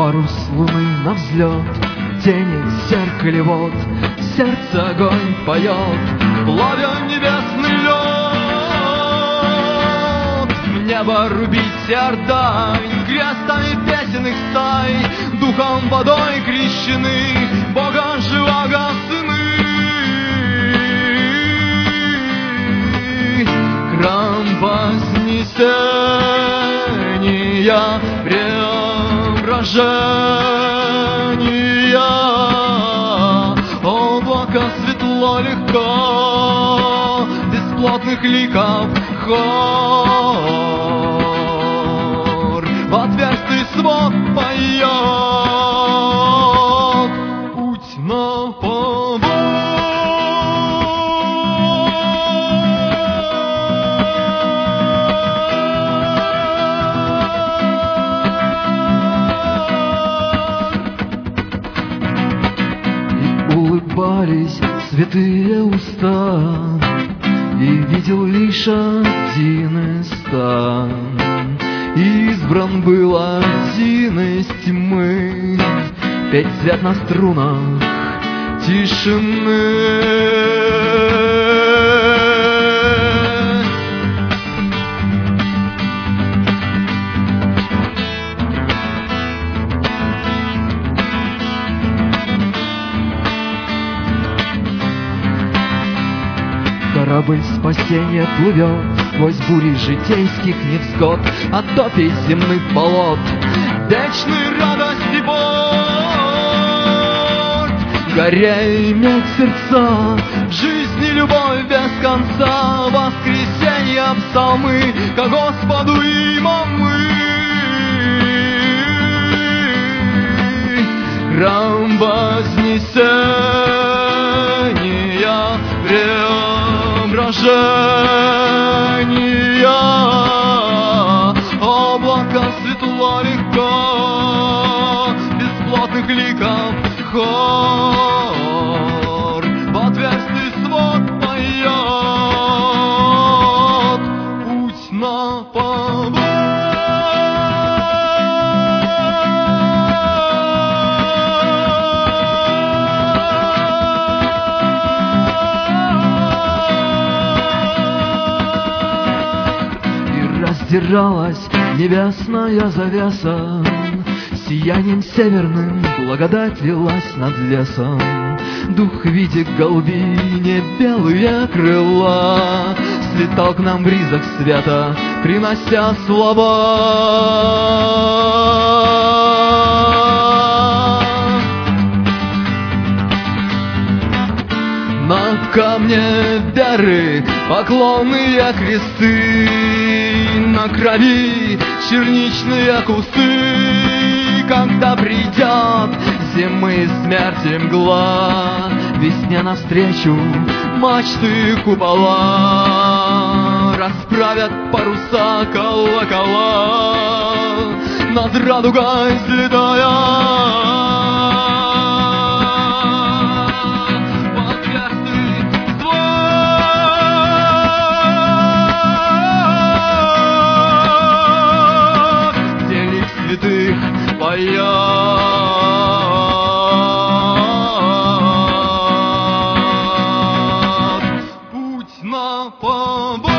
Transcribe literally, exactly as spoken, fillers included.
Парус луны на взлет, тени в зеркале вод, сердце огонь поет, ловя небесный лед. В небо рубить ордань, крестами песенных стай, духом водой крещены, Бога живого сыны. Храм вознесения, преображения, облако светло легко, бесплотных ликов хор в отверстый свод поет, путь на повод. Улыбались святые уста, и видел лишь один из ста. Избран был один из тьмы, петь свет на струнах тишины. Корабль спасения плывет сквозь бури житейских невзгод, от топей земных болот, вечной радости борт. Горе иметь сердца, в жизни любовь без конца, воскресенья псалмы ко Господу имам мы. Храм вознесения, преображения, облако светло легко, бесплотных ликов хор в отверстый свод поет, путь на повод. Раздиралась небесная завеса, сиянием северным благодать лилась над лесом. Дух, видя голубине белые крыла, слетал к нам в ризах света, принося слова. На камне веры поклонные кресты, на крови черничные кусты. Когда придет зимы смерти мгла, весне навстречу мачты купола расправят паруса колокола над радугой взлетая. Поет путь на повод.